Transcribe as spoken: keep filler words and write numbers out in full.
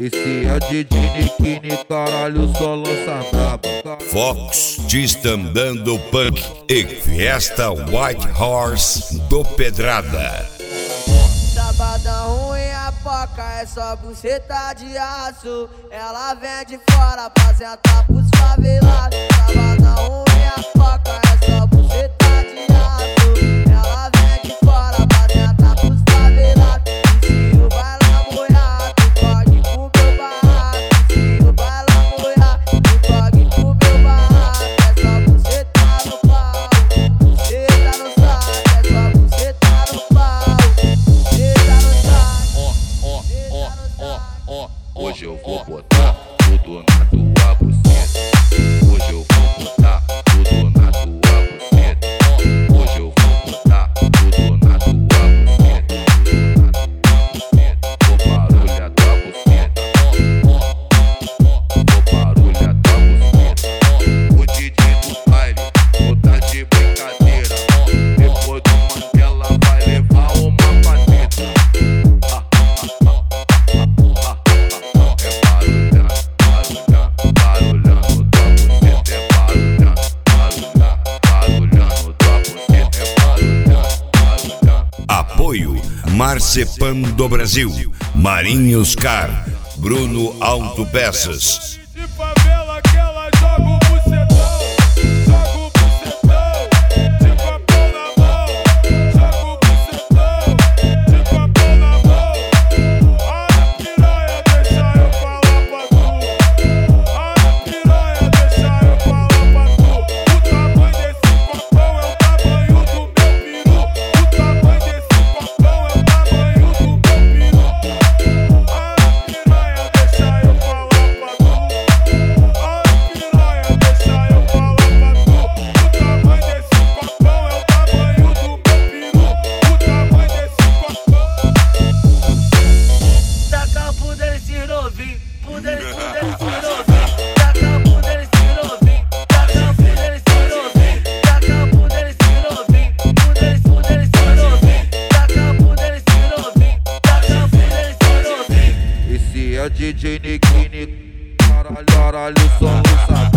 Esse é D J Nikini, caralho, só lança braba. Fox Destandando Punk e Fiesta White Horse do Pedrada. Sabadão ruim, a foca é só buceta de aço. Ela vem de fora pra sentar pros favelados. Sabadão ruim, a foca é só buceta de aço. Ela vem de fora pra sentar pros favelados. E se o baila molhar, tu pode comer barraco. Se o baila molhar, tu pode comer barraco. É só buceta no pau, buceta no saco. É só buceta no pau, buceta no saco. Ó, ó, ó, ó, ó, hoje eu vou botar tudo na tua buceta. Hoje eu vou botar tudo na tua buceta. Hoje eu vou botar tudo na tua buceta. Vou barulhar tua buceta. Vou barulhar tua buceta. O D J do baile, vou tá de brincadeira. Depois do Mandela vai levar uma pateta. Apoio Marcepan do Brasil, Marinhos Car, Bruno Autopeças. De favela que ela joga o bucetão, joga o bucetão, de papel na mão, joga o bucetão, de papel na mão. A piranha deixa eu falar pra tu, a piranha deixa eu falar pra tu. O tamanho desse copão é o tamanho do meu peru, o tamanho desse copão é o tamanho do meu peru. A piranha deixa eu falar pra tu. Esse é D J Nikini, caralho, caralho, só lança braba.